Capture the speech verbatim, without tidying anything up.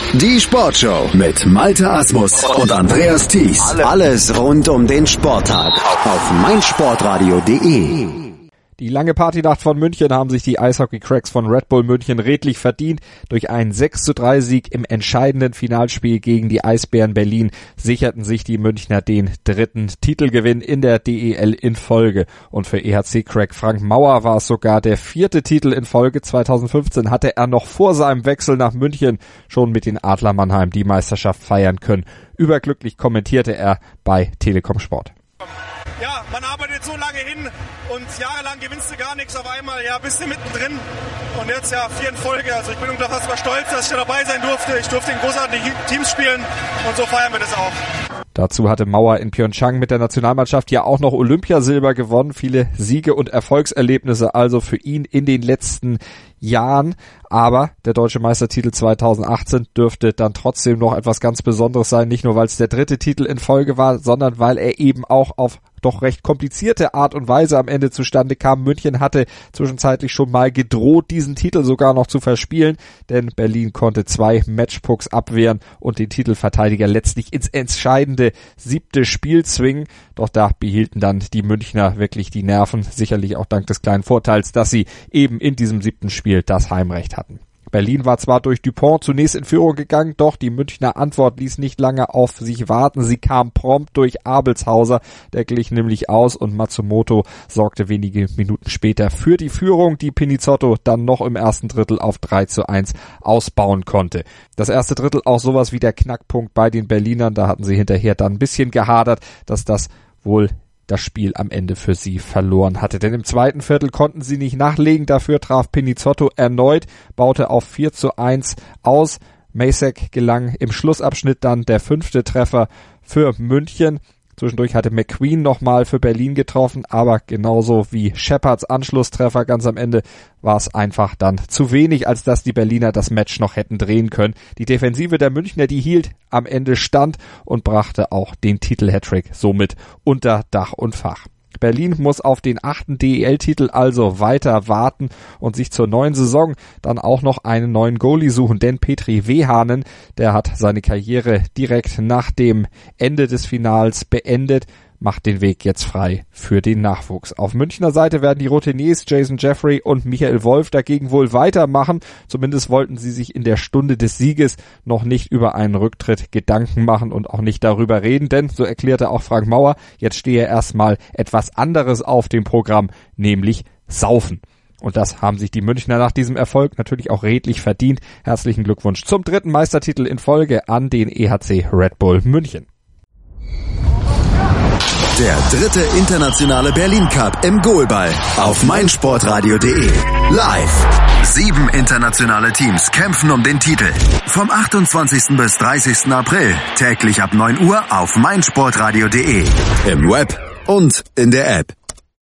Die Sportshow mit Malte Asmus und Andreas Thies. Alles rund um den Sporttag auf meinsportradio punkt de. Die lange Partynacht von München haben sich die Eishockey-Cracks von Red Bull München redlich verdient. Durch einen sechs zu drei Sieg im entscheidenden Finalspiel gegen die Eisbären Berlin sicherten sich die Münchner den dritten Titelgewinn in der D E L in Folge. Und für E H C-Crack Frank Mauer war es sogar der vierte Titel in Folge. zweitausendfünfzehn hatte er noch vor seinem Wechsel nach München schon mit den Adler Mannheim die Meisterschaft feiern können. Überglücklich kommentierte er bei Telekom Sport. Ja, man arbeitet so lange hin und jahrelang gewinnst du gar nichts, auf einmal ja bist du mittendrin und jetzt ja vier in Folge. Also ich bin unfassbar stolz, dass ich da dabei sein durfte. Ich durfte in großartigen Teams spielen und so feiern wir das auch. Dazu hatte Mauer in Pyeongchang mit der Nationalmannschaft ja auch noch Olympiasilber gewonnen. Viele Siege und Erfolgserlebnisse also für ihn in den letzten Jahren. Aber der deutsche Meistertitel zweitausendachtzehn dürfte dann trotzdem noch etwas ganz Besonderes sein. Nicht nur, weil es der dritte Titel in Folge war, sondern weil er eben auch auf doch recht komplizierte Art und Weise am Ende zustande kam. München hatte zwischenzeitlich schon mal gedroht, diesen Titel sogar noch zu verspielen, denn Berlin konnte zwei Matchpucks abwehren und den Titelverteidiger letztlich ins entscheidende siebte Spiel zwingen. Doch da behielten dann die Münchner wirklich die Nerven, sicherlich auch dank des kleinen Vorteils, dass sie eben in diesem siebten Spiel das Heimrecht hatten. Berlin war zwar durch Dupont zunächst in Führung gegangen, doch die Münchner Antwort ließ nicht lange auf sich warten. Sie kam prompt durch Abelshauser, der glich nämlich aus, und Matsumoto sorgte wenige Minuten später für die Führung, die Pinizzotto dann noch im ersten Drittel auf drei zu eins ausbauen konnte. Das erste Drittel auch sowas wie der Knackpunkt bei den Berlinern, da hatten sie hinterher dann ein bisschen gehadert, dass das wohl das Spiel am Ende für sie verloren hatte. Denn im zweiten Viertel konnten sie nicht nachlegen. Dafür traf Pinizzotto erneut, baute auf vier zu eins aus. Macek gelang im Schlussabschnitt dann der fünfte Treffer für München. Zwischendurch hatte McQueen nochmal für Berlin getroffen, aber genauso wie Shepards Anschlusstreffer ganz am Ende war es einfach dann zu wenig, als dass die Berliner das Match noch hätten drehen können. Die Defensive der Münchner, die hielt am Ende stand und brachte auch den Titel-Hattrick somit unter Dach und Fach. Berlin muss auf den achten D E L-Titel also weiter warten und sich zur neuen Saison dann auch noch einen neuen Goalie suchen, denn Petri Wehanen, der hat seine Karriere direkt nach dem Ende des Finals beendet, macht den Weg jetzt frei für den Nachwuchs. Auf Münchner Seite werden die Routiniers Jason Jeffrey und Michael Wolf dagegen wohl weitermachen. Zumindest wollten sie sich in der Stunde des Sieges noch nicht über einen Rücktritt Gedanken machen und auch nicht darüber reden, denn, so erklärte auch Frank Mauer, jetzt stehe erstmal etwas anderes auf dem Programm, nämlich Saufen. Und das haben sich die Münchner nach diesem Erfolg natürlich auch redlich verdient. Herzlichen Glückwunsch zum dritten Meistertitel in Folge an den E H C Red Bull München. Der dritte internationale Berlin Cup im Goalball auf meinsportradio punkt de. Live. Sieben internationale Teams kämpfen um den Titel. Vom achtundzwanzigsten bis dreißigsten April. Täglich ab neun Uhr auf meinsportradio punkt de. Im Web und in der App.